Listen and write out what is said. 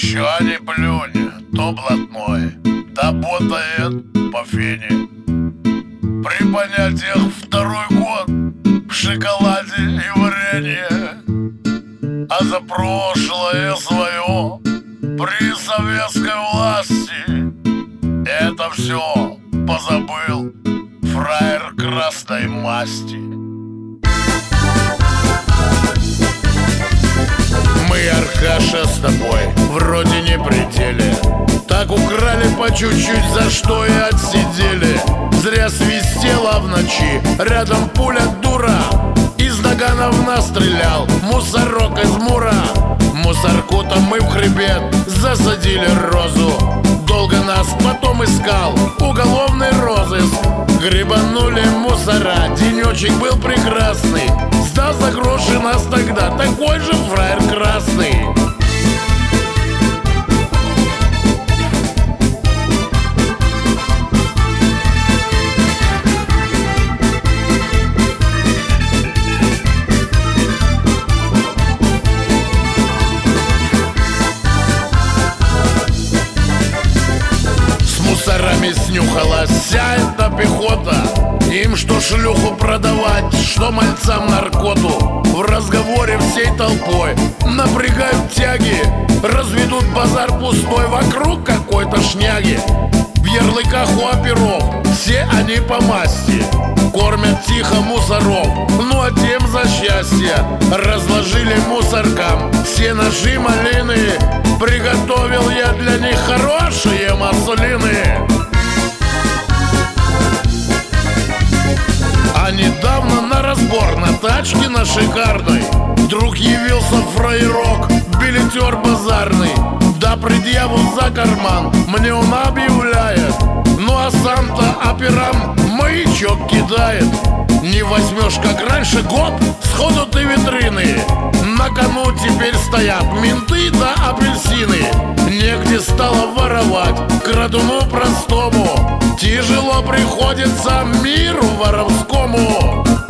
Чё не плюнь, то блатной, да ботает по фене. При понятиях второй год в шоколаде и варенье, а за прошлое свое при советской власти это все позабыл фраер красной масти. Мы, Аркаша, с тобой вроде не пределе, так украли по чуть-чуть, за что и отсидели. Зря свистела в ночи, рядом пуля дура, из нагана в нас стрелял мусорок из Мура. Мусорку-то мы в хребет засадили розу, долго нас потом искал уголовный розыск. Гребанули мусора, денечек был прекрасный, сдал за гроши нас тогда такой же фраер красный. Мусорами снюхалась вся эта пехота. Им что шлюху продавать, что мальцам наркоту. В разговоре всей толпой напрягают тяги, разведут базар пустой вокруг какой-то шняги. В ярлыках у оперов все они по масти, кормят тихо мусоров, ну а тем за счастье. Разложили мусоркам все ножи малины, приготовил я для них хорошие маслины. А недавно на разбор на тачке на шикарной вдруг явился фраерок, билетер базарный. Да предъяву за карман мне он объявляет, ну а сам-то операм маячок кидает. Не возьмешь, как раньше, год, сходу ты витрины. На кону теперь стоят менты да апельсины. Негде стало воровать крадуну простому, тяжело приходится миру воровскому.